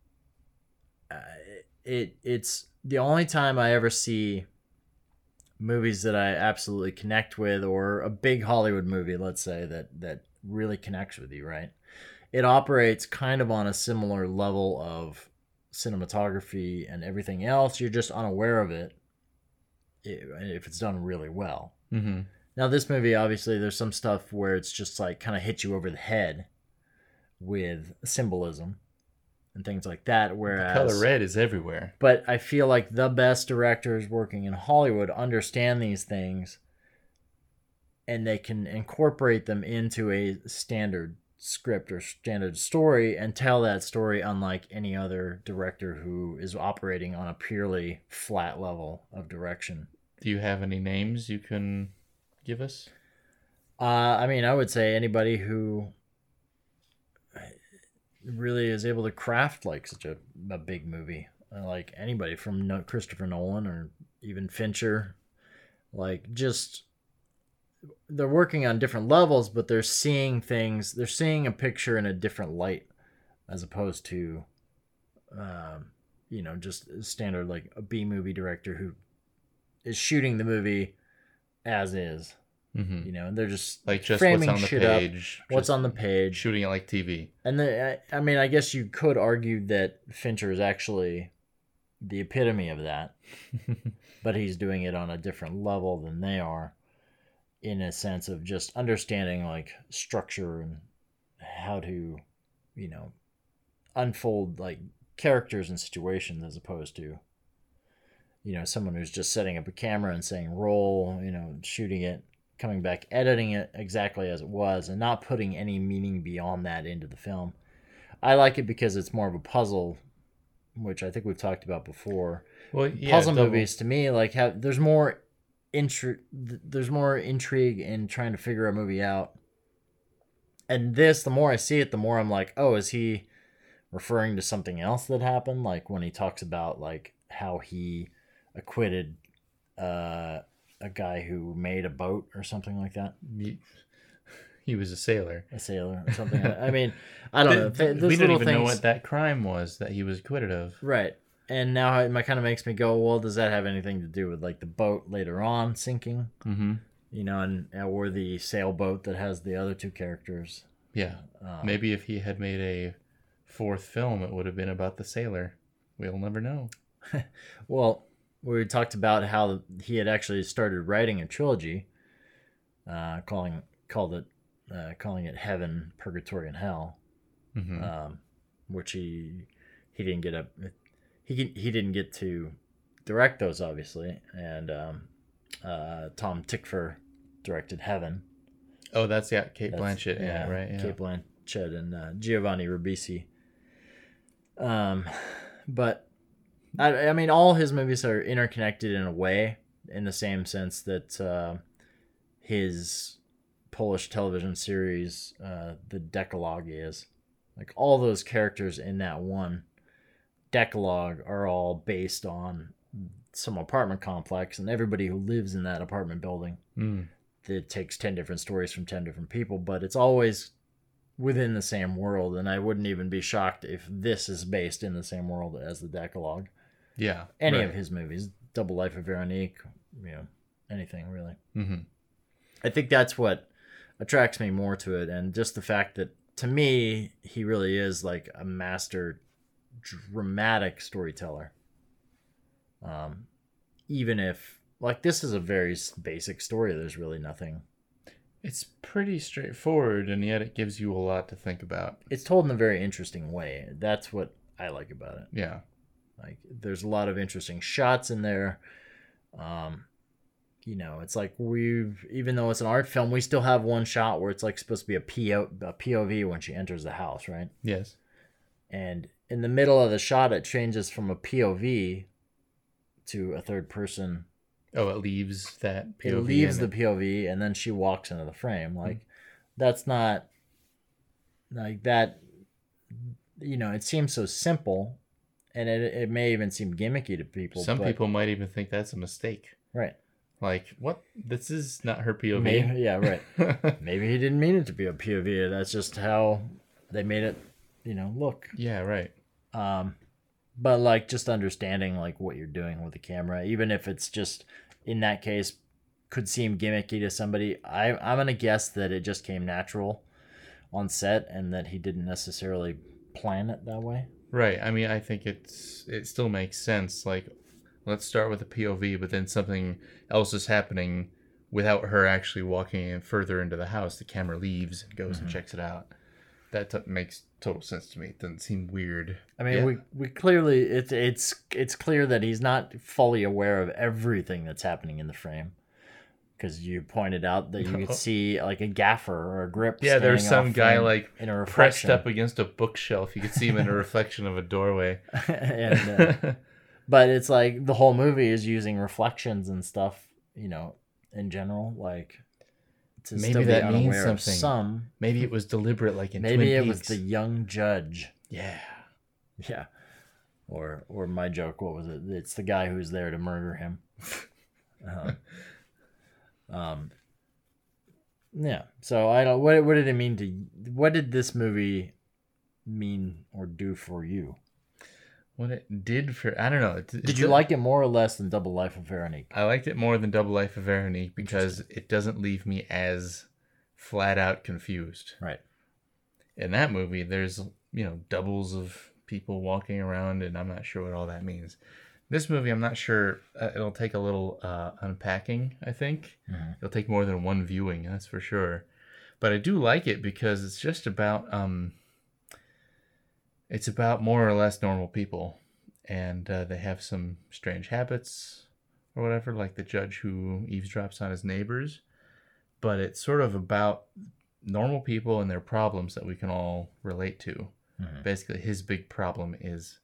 S1: it's the only time I ever see movies that I absolutely connect with, or a big Hollywood movie, let's say, that really connects with you, right? It operates kind of on a similar level of cinematography and everything else. You're just unaware of it if it's done really well.
S2: Mm-hmm.
S1: Now, this movie, obviously, there's some stuff where it's just like kind of hits you over the head with symbolism and things like that. Whereas
S2: The color red is everywhere.
S1: But I feel like the best directors working in Hollywood understand these things, and they can incorporate them into a standard script or standard story and tell that story unlike any other director who is operating on a purely flat level of direction.
S2: Do you have any names you can give us?
S1: I mean, I would say anybody who really is able to craft like such a big movie, like anybody from Christopher Nolan or even Fincher, like just they're working on different levels, but they're seeing a picture in a different light as opposed to just standard like a B movie director who is shooting the movie as is.
S2: Mm-hmm.
S1: And they're just
S2: like just
S1: framing
S2: what's on the
S1: shit
S2: page.
S1: up, what's on the page,
S2: shooting it like TV.
S1: And I mean, I guess you could argue that Fincher is actually the epitome of that, but he's doing it on a different level than they are, in a sense of just understanding like structure and how to, unfold like characters and situations as opposed to, someone who's just setting up a camera and saying roll, shooting it, coming back, editing it exactly as it was, and not putting any meaning beyond that into the film. I like it because it's more of a puzzle, which I think we've talked about before.
S2: Well, yeah,
S1: puzzle movies to me like there's more intrigue in trying to figure a movie out. And this, the more I see it, the more I'm like, oh, is he referring to something else that happened? Like when he talks about like how he acquitted a guy who made a boat or something like that.
S2: He was a sailor.
S1: Or something. I mean, I don't know.
S2: We didn't even know what that crime was that he was acquitted of.
S1: Right. And now it kind of makes me go, well, does that have anything to do with like the boat later on sinking?
S2: Mm-hmm.
S1: Or the sailboat that has the other two characters.
S2: Yeah. Maybe if he had made a fourth film, it would have been about the sailor. We'll never know.
S1: Well, we talked about how he had actually started writing a trilogy, calling it Heaven, Purgatory, and Hell,
S2: Mm-hmm.
S1: which he didn't get he didn't get to direct those, obviously, and Tom Tykwer directed Heaven.
S2: Oh, that's Kate Blanchett. Yeah, right. Yeah.
S1: Kate Blanchett and Giovanni Ribisi. But I mean, all his movies are interconnected in a way, in the same sense that his Polish television series, The Decalogue, is. Like, all those characters in that one Decalogue are all based on some apartment complex, and everybody who lives in that apartment building. It takes 10 different stories from 10 different people, but it's always within the same world, and I wouldn't even be shocked if this is based in the same world as the Decalogue.
S2: Yeah.
S1: Any of his movies, Double Life of Veronique, anything really.
S2: Mm-hmm.
S1: I think that's what attracts me more to it, and just the fact that to me he really is like a master dramatic storyteller. Even if like this is a very basic story, there's really nothing.
S2: It's pretty straightforward, and yet it gives you a lot to think about.
S1: It's told in a very interesting way. That's what I like about it.
S2: Yeah.
S1: Like there's a lot of interesting shots in there. You know, it's like even though it's an art film, we still have one shot where it's like supposed to be a POV when she enters the house, right?
S2: Yes.
S1: And in the middle of the shot, it changes from a POV to a third person.
S2: Oh, it leaves that POV.
S1: It leaves the POV, and then she walks into the frame. Like, that's not like that. You know, it seems so simple, and it may even seem gimmicky to people.
S2: Some people might even think that's a mistake.
S1: Right.
S2: Like, what? This is not her POV.
S1: Maybe, yeah, right. Maybe he didn't mean it to be a POV. That's just how they made it, you know, look.
S2: Yeah, right.
S1: But like just understanding like what you're doing with the camera, even if it's just in that case could seem gimmicky to somebody, I'm gonna guess that it just came natural on set and that he didn't necessarily plan it that way.
S2: Right. I mean, I think it still makes sense. Like, let's start with a POV, but then something else is happening without her actually walking in further into the house. The camera leaves and goes and checks it out. That makes total sense to me. It doesn't seem weird.
S1: I mean, we clearly it's clear that he's not fully aware of everything that's happening in the frame, because you pointed out that you could see like a gaffer or a grip.
S2: Yeah, there's some guy like
S1: in a
S2: pressed up against a bookshelf. You could see him in a reflection of a doorway.
S1: And, but it's like the whole movie is using reflections and stuff, you know, in general, like. To
S2: maybe that means something.
S1: Some.
S2: Maybe it was deliberate, like in
S1: maybe
S2: Twin
S1: it
S2: Peaks.
S1: was the young judge.
S2: Yeah.
S1: Yeah. Or my joke, what was it? It's the guy who's there to murder him. Yeah. So I don't. What did it mean to? What did this movie mean or do for you?
S2: What it did for, I don't know.
S1: Did you like it more or less than Double Life of Veronique?
S2: I liked it more than Double Life of Veronique because it doesn't leave me as flat out confused.
S1: Right.
S2: In that movie, there's, you know, doubles of people walking around, and I'm not sure what all that means. This movie, I'm not sure. It'll take a little unpacking, I think. Mm-hmm. It'll take more than one viewing, that's for sure. But I do like it because it's just about... It's about more or less normal people, and they have some strange habits or whatever, like the judge who eavesdrops on his neighbors. But it's sort of about normal people and their problems that we can all relate to. Mm-hmm. Basically, his big problem is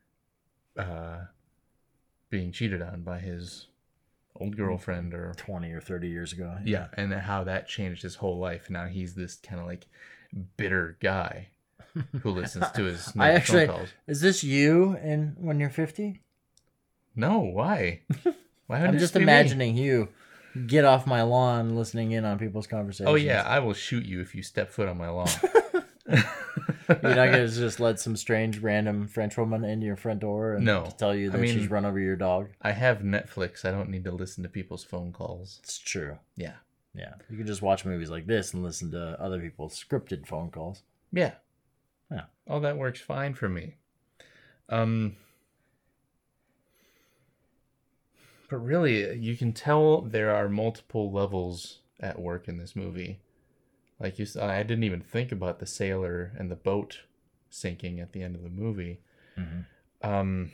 S2: being cheated on by his old girlfriend or
S1: 20 or 30 years ago.
S2: Yeah, and how that changed his whole life. Now he's this kind of like bitter guy who listens to his phone calls.
S1: Is this you when you're 50?
S2: No, why? Why
S1: I'm just imagining you get off my lawn listening in on people's conversations.
S2: Oh yeah, I will shoot you if you step foot on my lawn.
S1: You're not gonna just let some strange random French woman into your front door and to tell you that she's run over your dog?
S2: I have Netflix. I don't need to listen to people's phone calls.
S1: It's true.
S2: Yeah.
S1: Yeah. You can just watch movies like this and listen to other people's scripted phone calls.
S2: Yeah.
S1: Yeah.
S2: All that works fine for me. But really, you can tell there are multiple levels at work in this movie. Like you said, I didn't even think about the sailor and the boat sinking at the end of the movie. Mm-hmm.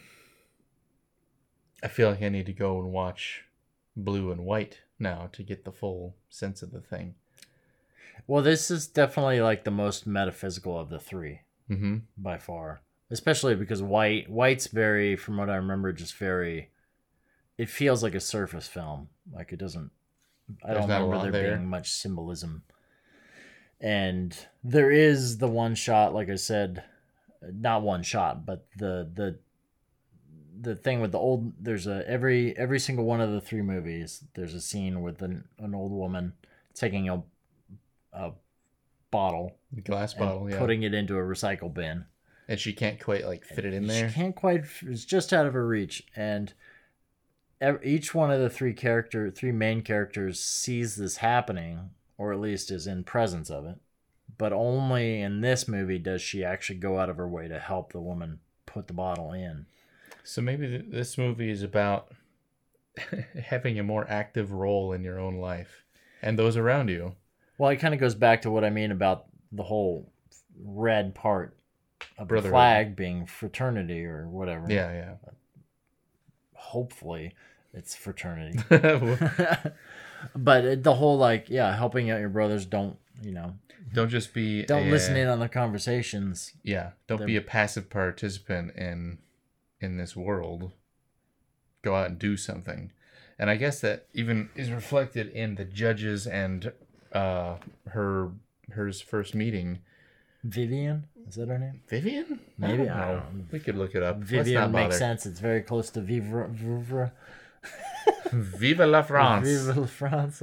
S2: I feel like I need to go and watch Blue and White now to get the full sense of the thing.
S1: Well, this is definitely like the most metaphysical of the three, by far. Especially because White's very, from what I remember, just very. It feels like a surface film. Like it doesn't. I don't remember there being much symbolism. And there is the one shot, like I said, not one shot, but the thing with the old. There's every single one of the three movies. There's a scene with an old woman taking a bottle,
S2: the glass bottle,
S1: putting it into a recycle bin,
S2: and she can't quite like fit it in there.
S1: She can't quite. It's just out of her reach, and each one of the three main characters sees this happening, or at least is in presence of it. But only in this movie does she actually go out of her way to help the woman put the bottle in.
S2: So maybe this movie is about having a more active role in your own life and those around you.
S1: Well, it kind of goes back to what I mean about the whole red part of the
S2: Brotherhood.
S1: flag being fraternity or whatever.
S2: Yeah,
S1: Hopefully it's fraternity.
S2: yeah.
S1: But the whole, like, yeah, helping out your brothers, don't
S2: Don't just be
S1: listen in on their conversations.
S2: Yeah, don't be a passive participant in this world. Go out and do something. And I guess that even is reflected in the judges and her first meeting.
S1: Vivian? Is that her name?
S2: Vivian?
S1: Maybe.
S2: I don't know. We could look it up. Let's
S1: Vivian
S2: not
S1: makes
S2: bother.
S1: sense. It's very close to Vivre.
S2: Vive la France.
S1: Vive la France.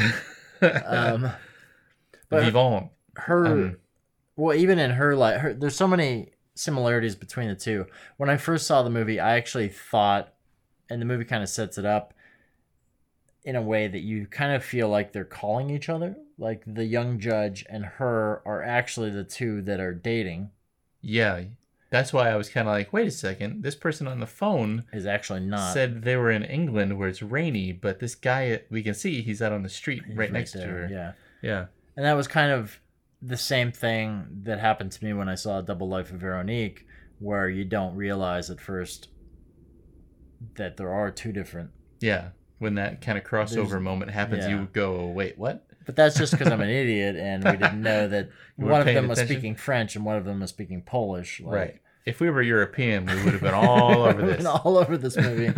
S1: But
S2: Vivant.
S1: her, well, even in her, like, there's so many similarities between the two. When I first saw the movie, I actually thought, and the movie kind of sets it up in a way that you kind of feel like they're calling each other. Like the young judge and her are actually the two that are dating.
S2: Yeah. That's why I was kind of like, wait a second. This person on the phone
S1: Is actually not.
S2: said they were in England where it's rainy, but this guy, we can see he's out on the street
S1: He's
S2: right next to
S1: there,
S2: her.
S1: Yeah.
S2: Yeah.
S1: And that was kind of the same thing that happened to me when I saw Double Life of Veronique, where you don't realize at first that there are two different.
S2: Yeah. When that kind of crossover moment happens,
S1: yeah.
S2: you go, wait, what?
S1: But that's just because I'm an idiot and we didn't know that
S2: You
S1: one
S2: weren't
S1: of
S2: paying
S1: them was
S2: attention?
S1: speaking French and one of them was speaking Polish. Like,
S2: Right. If we were European, we would have been all over
S1: we've
S2: this.
S1: been all over this movie.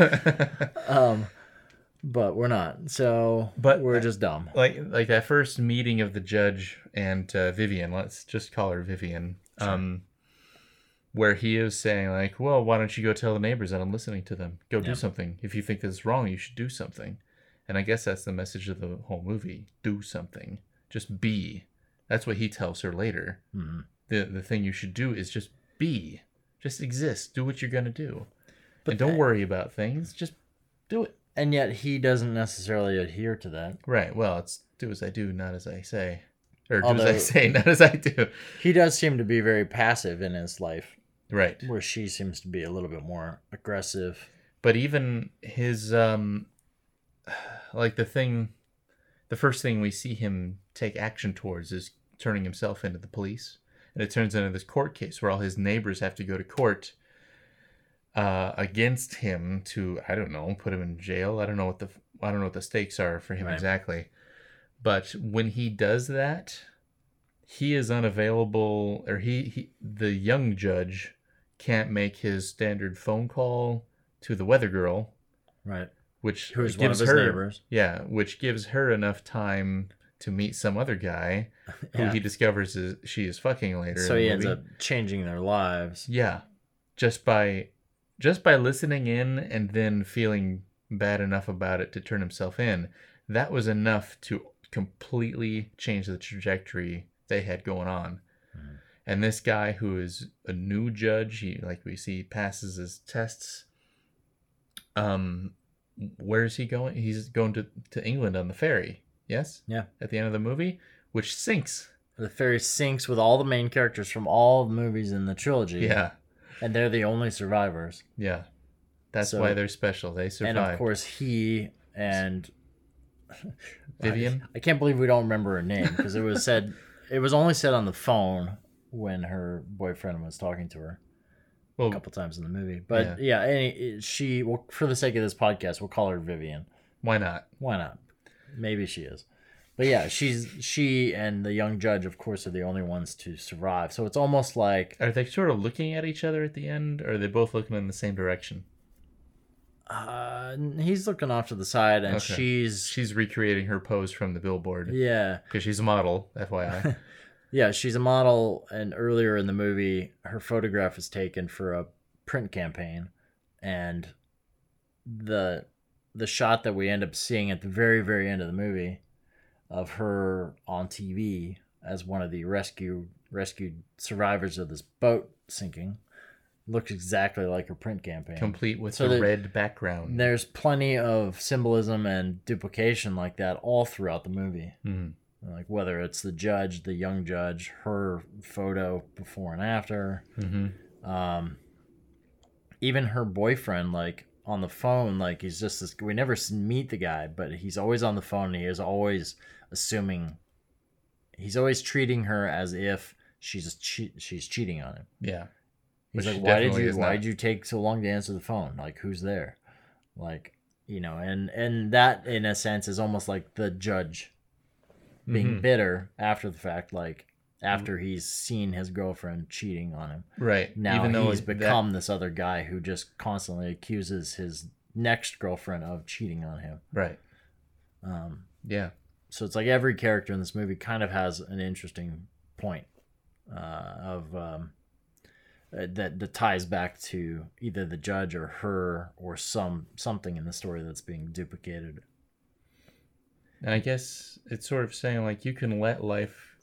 S1: But we're not. So
S2: But-
S1: we're just dumb.
S2: like that first meeting of the judge and Vivian, let's just call her Vivian, where he is saying like, well, why don't you go tell the neighbors that I'm listening to them? Go do something. If you think this is wrong, you should do something. And I guess that's the message of the whole movie. Do something. Just be. That's what he tells her later.
S1: Mm-hmm.
S2: The thing you should do is just be. Just exist. Do what you're going to do.
S1: But
S2: And don't worry about things. Just do it.
S1: And yet he doesn't necessarily adhere to that.
S2: Right. Well, it's do as I do, not as I say. Or do as
S1: Although-
S2: I say, not as I do.
S1: He does seem to be very passive in his life,
S2: Right.
S1: where she seems to be a little bit more aggressive.
S2: But even his like the first thing we see him take action towards is turning himself into the police. And it turns into this court case where all his neighbors have to go to court against him to, I don't know, put him in jail. I don't know what the stakes are for him
S1: Right.
S2: exactly. But when he does that, he is unavailable, or the young judge can't make his standard phone call to the weather girl,
S1: Right.
S2: which
S1: Who's
S2: gives
S1: one of his
S2: her
S1: neighbors.
S2: Yeah, which gives her enough time to meet some other guy who
S1: Yeah.
S2: he discovers she is fucking later.
S1: So
S2: in the
S1: he ends
S2: movie.
S1: up changing their lives.
S2: Yeah, just by listening in and then feeling bad enough about it to turn himself in. That was enough to completely change the trajectory they had going on.
S1: Mm-hmm.
S2: And this guy who is a new judge, he, like we see, passes his tests. Where is he going? He's going to England on the ferry. Yes?
S1: Yeah.
S2: At the end of the movie, which sinks.
S1: The ferry syncs with all the main characters from all the movies in the trilogy.
S2: Yeah.
S1: And they're the only survivors.
S2: Yeah. That's
S1: So-
S2: why they're special. They survive.
S1: And of course, he and
S2: Vivian?
S1: I can't believe we don't remember her name because it was said. It was only said on the phone when her boyfriend was talking to her
S2: Well,
S1: a couple times in the movie. But yeah, she. Well, for the sake of this podcast, we'll call her Vivian.
S2: why not?
S1: Why not? Maybe she is. But yeah, she and the young judge, of course, are the only ones to survive. So it's almost like
S2: Are they sort of looking at each other at the end, or are they both looking in the same direction?
S1: he's looking off to the side, and
S2: Okay. She's recreating her pose from the billboard
S1: yeah.
S2: because she's a model, FYI.
S1: Yeah, she's a model, and earlier in the movie, her photograph is taken for a print campaign, and the shot that we end up seeing at the very, very end of the movie of her on TV as one of the rescued survivors of this boat sinking Looks exactly like her print campaign.
S2: Complete with
S1: So
S2: the
S1: there-
S2: red background.
S1: There's plenty of symbolism and duplication like that all throughout the movie.
S2: Mhm.
S1: Like whether it's the judge, the young judge, her photo before and after, even her boyfriend, like on the phone, like he's just this. We never meet the guy, but he's always on the phone. And he is always assuming. He's always treating her as if she's cheating on him.
S2: Yeah.
S1: He's
S2: Which
S1: like,
S2: she
S1: why did
S2: definitely
S1: you
S2: is
S1: why
S2: not.
S1: did you take so long to answer the phone? Like, who's there? Like, you know, and that in a sense is almost like the judge being bitter after the fact, like after he's seen his girlfriend cheating on him.
S2: Right.
S1: Now
S2: Even though
S1: he's
S2: that-
S1: become this other guy who just constantly accuses his next girlfriend of cheating on him.
S2: Right. Yeah.
S1: So it's like every character in this movie kind of has an interesting point that ties back to either the judge or her or something in the story that's being duplicated.
S2: And I guess it's sort of saying, like, you can let life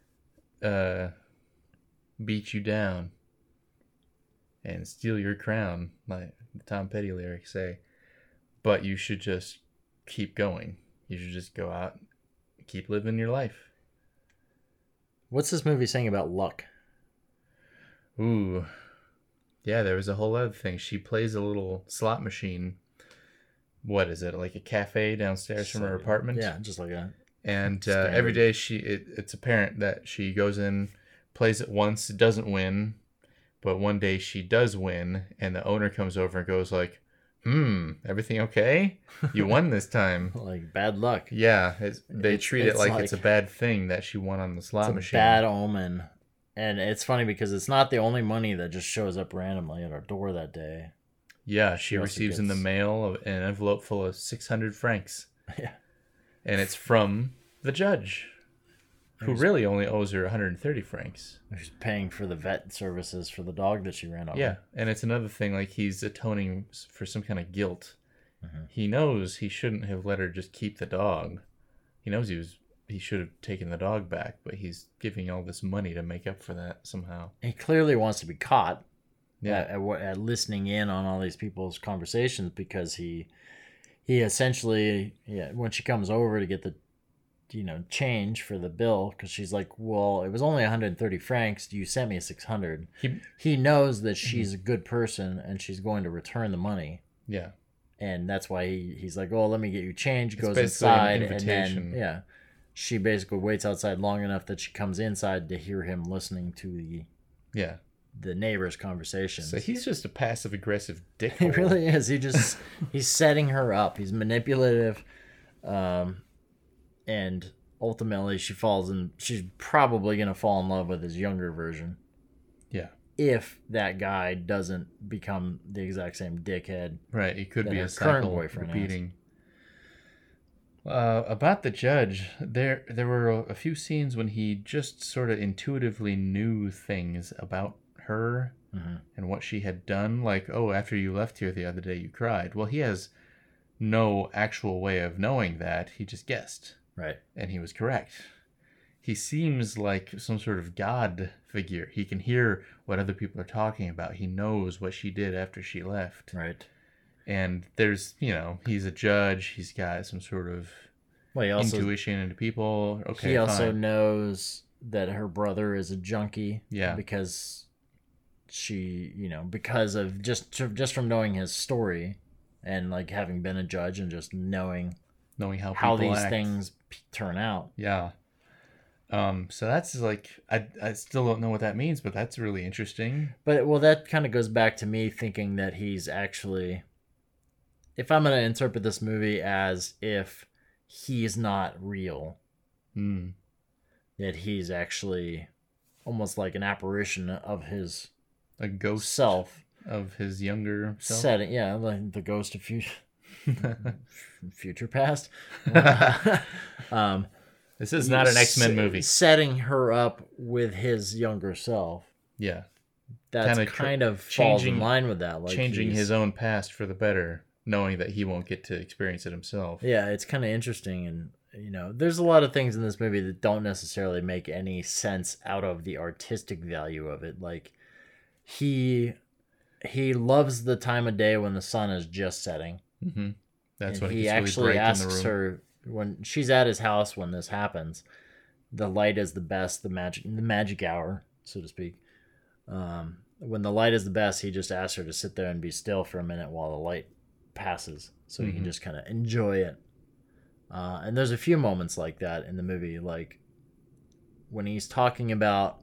S2: beat you down and steal your crown, like the Tom Petty lyrics say, but you should just keep going. You should just go out and keep living your life.
S1: What's this movie saying about luck?
S2: Ooh. Yeah, there was a whole other thing. She plays a little slot machine. What is it, like a cafe downstairs from her apartment?
S1: Yeah, just like a
S2: And
S1: Standard.
S2: every day it's apparent that she goes in, plays it once, doesn't win, but one day she does win, and the owner comes over and goes like, everything okay? You won this time.
S1: like bad luck.
S2: Yeah, they
S1: It's-
S2: treat it
S1: it's
S2: like it's a
S1: like-
S2: bad thing that she won on the slot
S1: It's a
S2: machine.
S1: bad omen. And it's funny because it's not the only money that just shows up randomly at our door that day.
S2: Yeah, she
S1: also
S2: receives in the
S1: gets-
S2: mail an envelope full of 600 francs.
S1: Yeah.
S2: And it's from the judge, who really only owes her 130 francs.
S1: She's paying for the vet services for the dog that she ran over.
S2: Yeah, and it's another thing, like he's atoning for some kind of guilt.
S1: Mm-hmm.
S2: He knows he shouldn't have let her just keep the dog. He knows he should have taken the dog back, but he's giving all this money to make up for that somehow.
S1: He clearly wants to be caught
S2: Yeah,
S1: at listening in on all these people's conversations because he essentially, when she comes over to get the change for the bill, because she's like, well, it was only 130 francs, you sent me 600. He knows that she's a good person and she's going to return the money,
S2: yeah,
S1: and that's why he's like, oh, let me get you change.
S2: It's
S1: Goes
S2: basically an
S1: inside, and
S2: invitation.
S1: then she basically waits outside long enough that she comes inside to hear him listening to
S2: yeah.
S1: the neighbor's conversations.
S2: So he's just a passive aggressive dick.
S1: He really is. He's setting her up. He's manipulative, and ultimately she's probably gonna fall in love with his younger version
S2: Yeah,
S1: if that guy doesn't become the exact same dickhead.
S2: right. It could
S1: That
S2: be
S1: her
S2: a
S1: current
S2: cycle
S1: boyfriend has.
S2: repeating. About the judge, there were a few scenes when he just sort of intuitively knew things about her and what she had done. Like, oh, after you left here the other day, you cried. Well, he has no actual way of knowing that. He just guessed,
S1: Right.
S2: and he was correct. He seems like some sort of god figure. He can hear what other people are talking about. He knows what she did after she left.
S1: Right.
S2: And there's, he's a judge. He's got some sort of
S1: Well, he also
S2: intuition into people. Okay,
S1: he also
S2: fine.
S1: knows that her brother is a junkie.
S2: Yeah.
S1: Because she, because of just from knowing his story, and like having been a judge and just knowing
S2: knowing how
S1: how
S2: people
S1: these
S2: act.
S1: things turn out.
S2: Yeah. So that's like I still don't know what that means, but that's really interesting.
S1: But well, that kind of goes back to me thinking that he's actually, if I'm going to interpret this movie as if he's not real, that he's actually almost like an apparition of his
S2: A ghost
S1: self,
S2: of his younger self.
S1: setting, like the ghost of future past.
S2: This is not an X-Men movie.
S1: Setting her up with his younger self.
S2: Yeah.
S1: That's
S2: Kinda
S1: kind of falls in
S2: changing-
S1: line with that. Like
S2: Changing
S1: he's-
S2: his own past for the better, knowing that he won't get to experience it himself.
S1: Yeah, it's kind of interesting, and there's a lot of things in this movie that don't necessarily make any sense out of the artistic value of it. Like he he loves the time of day when the sun is just setting.
S2: Mm-hmm. That's
S1: and
S2: when
S1: he
S2: it's
S1: actually
S2: really bright in the
S1: asks
S2: room.
S1: her when she's at his house when this happens. The light is the best, the magic hour, so to speak. When the light is the best, he just asks her to sit there and be still for a minute while the light passes, so he can just kind of enjoy it. And there's a few moments like that in the movie, like when he's talking about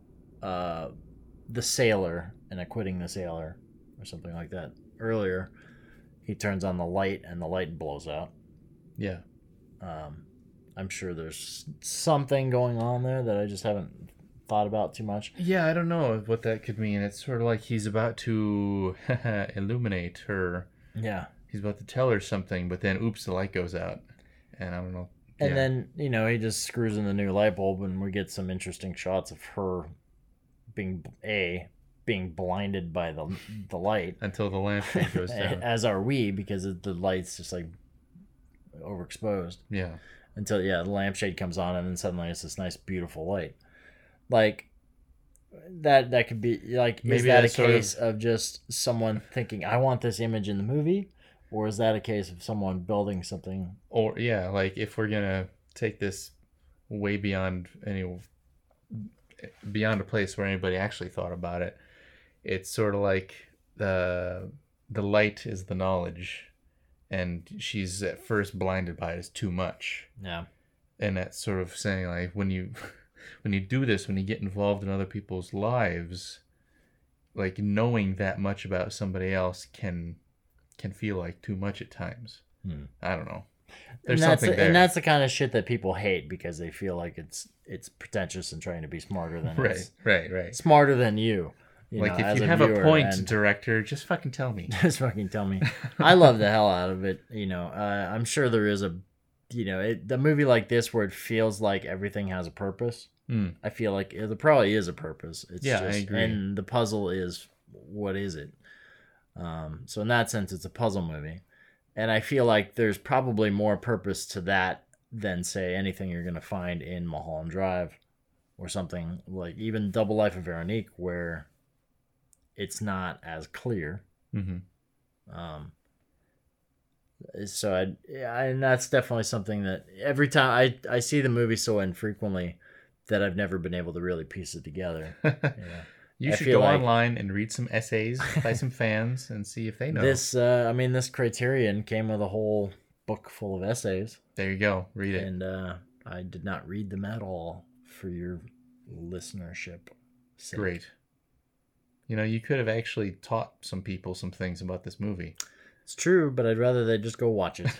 S1: the sailor and acquitting the sailor or something like that earlier. He turns on the light and the light blows out.
S2: Yeah.
S1: I'm sure there's something going on there that I just haven't thought about too much.
S2: Yeah, I don't know what that could mean. It's sort of like he's about to illuminate her.
S1: Yeah.
S2: He's about to tell her something, but then, oops, the light goes out. And I don't know.
S1: And then, he just screws in the new light bulb and we get some interesting shots of her being blinded by the light.
S2: Until the lampshade goes down.
S1: As are we, because the light's just like overexposed.
S2: Yeah.
S1: Until, the lampshade comes on and then suddenly it's this nice, beautiful light. Like, that could be, like,
S2: Maybe
S1: is that a
S2: that's sort
S1: case of just someone thinking, I want this image in the movie? Or is that a case of someone building something?
S2: Or, yeah, like, if we're going to take this way beyond a place where anybody actually thought about it, it's sort of like the light is the knowledge, and she's at first blinded by it as too much.
S1: Yeah.
S2: And that's sort of saying, like, when you do this, when you get involved in other people's lives, like, knowing that much about somebody else can feel like too much at times. I don't know. There's something there.
S1: And that's the kind of shit that people hate because they feel like it's pretentious and trying to be smarter than
S2: Right.
S1: smarter than you.
S2: Like,
S1: as
S2: if you have a
S1: viewer,
S2: point,
S1: and
S2: director, just fucking tell me.
S1: just fucking tell me. I love the hell out of it. I'm sure there is the movie like this where it feels like everything has a purpose. I feel like there probably is a purpose. It's
S2: I agree.
S1: And the puzzle is, what is it? So in that sense, it's a puzzle movie. And I feel like there's probably more purpose to that than, say, anything you're going to find in Mulholland Drive or something like even Double Life of Veronique, where it's not as clear. So and that's definitely something that every time I see the movie so infrequently that I've never been able to really piece it together.
S2: You
S1: I
S2: should
S1: feel
S2: go
S1: like
S2: online and read some essays by some fans and see if they know.
S1: This Criterion came with a whole book full of essays.
S2: There you go. Read it.
S1: And I did not read them at all for your listenership sake.
S2: Great. You could have actually taught some people some things about this movie.
S1: It's true, but I'd rather they just go watch it.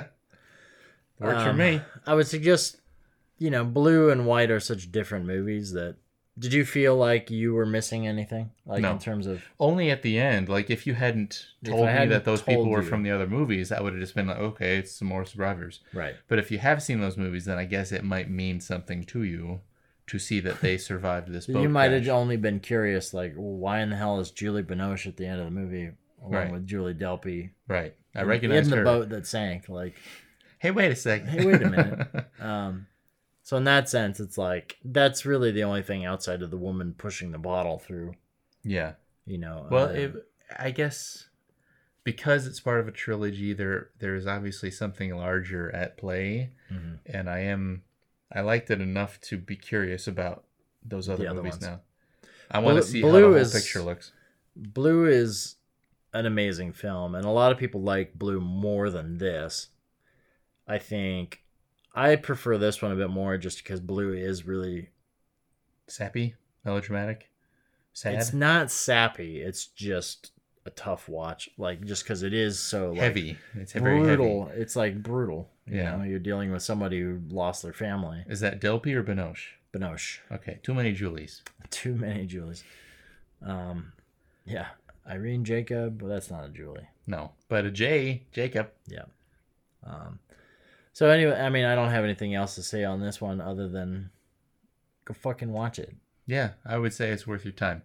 S2: Works for me.
S1: I would suggest, Blue and White are such different movies that... Did you feel like you were missing anything? Like,
S2: No.
S1: in terms of...
S2: Only at the end. Like, if you hadn't told me that those people were from the other movies, I would have just been like, okay, it's some more survivors.
S1: Right.
S2: But if you have seen those movies, then I guess it might mean something to you to see that they survived this boat
S1: You might
S2: crash.
S1: have only been curious, like, well, why in the hell is Julie Binoche at the end of the movie along
S2: Right.
S1: with Julie Delpy
S2: Right. I recognize
S1: in the
S2: her.
S1: boat that sank? Like,
S2: Hey, wait a second.
S1: hey, wait a minute. So in that sense, it's like that's really the only thing outside of the woman pushing the bottle through.
S2: Yeah.
S1: Well,
S2: I guess because it's part of a trilogy, there's obviously something larger at play, and I liked it enough to be curious about those other movies
S1: ones.
S2: now. I want to see how
S1: Blue
S2: the whole
S1: is-
S2: picture looks.
S1: Blue is an amazing film, and a lot of people like Blue more than this. I think I prefer this one a bit more just because Blue is really...
S2: Sappy, melodramatic, sad,
S1: It's not sappy. It's just a tough watch. Like, just because it is so like,
S2: heavy. It's very
S1: brutal.
S2: heavy.
S1: It's like brutal.
S2: Yeah.
S1: You're dealing with somebody who lost their family.
S2: Is that Delpy or Binoche?
S1: Binoche.
S2: Okay, too many Julies.
S1: Too many Julies. Yeah. Irene Jacob, but that's not a Julie.
S2: No, but a Jacob.
S1: Yeah. So anyway, I mean, I don't have anything else to say on this one other than go fucking watch it.
S2: Yeah, I would say it's worth your time.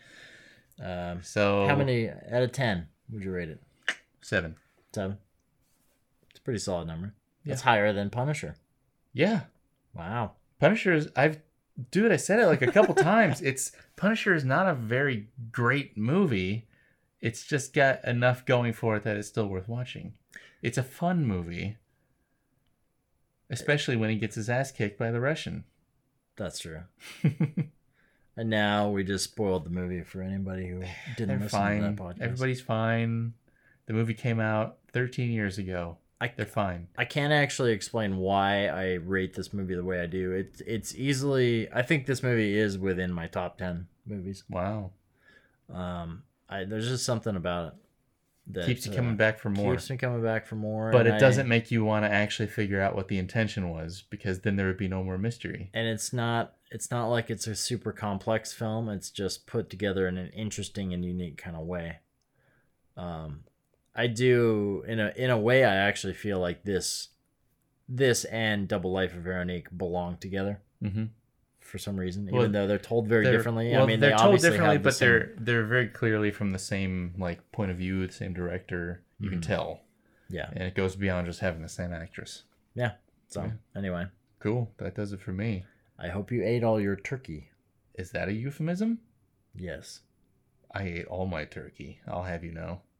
S1: How many out of 10 would you rate it?
S2: 7.
S1: 7. It's a pretty solid number. That's higher than Punisher.
S2: Yeah,
S1: Wow.
S2: Punisher is. I said it like a couple times. Punisher is not a very great movie. It's just got enough going for it that it's still worth watching. It's a fun movie. Especially when he gets his ass kicked by the Russian.
S1: That's true. And now we just spoiled the movie for anybody who didn't listen to that podcast.
S2: Everybody's fine. The movie came out 13 years ago. They're fine.
S1: I can't actually explain why I rate this movie the way I do. It's easily... I think this movie is within my top 10 movies.
S2: Wow.
S1: There's just something about it that
S2: keeps you coming back for more.
S1: Keeps me coming back for more.
S2: But it doesn't make you want to actually figure out what the intention was, because then there would be no more mystery.
S1: And it's not like it's a super complex film. It's just put together in an interesting and unique kind of way. I do in a way I actually feel like this and Double Life of Veronique belong together. Mm-hmm. For some reason, even though they're told very differently.
S2: Well,
S1: I mean,
S2: they're told differently,
S1: but
S2: they're very clearly from the same point of view, the same director. You can tell.
S1: Yeah,
S2: and it goes beyond just having the same actress.
S1: Yeah. So anyway,
S2: cool. That does it for me.
S1: I hope you ate all your turkey.
S2: Is that a euphemism?
S1: Yes.
S2: I ate all my turkey. I'll have you know.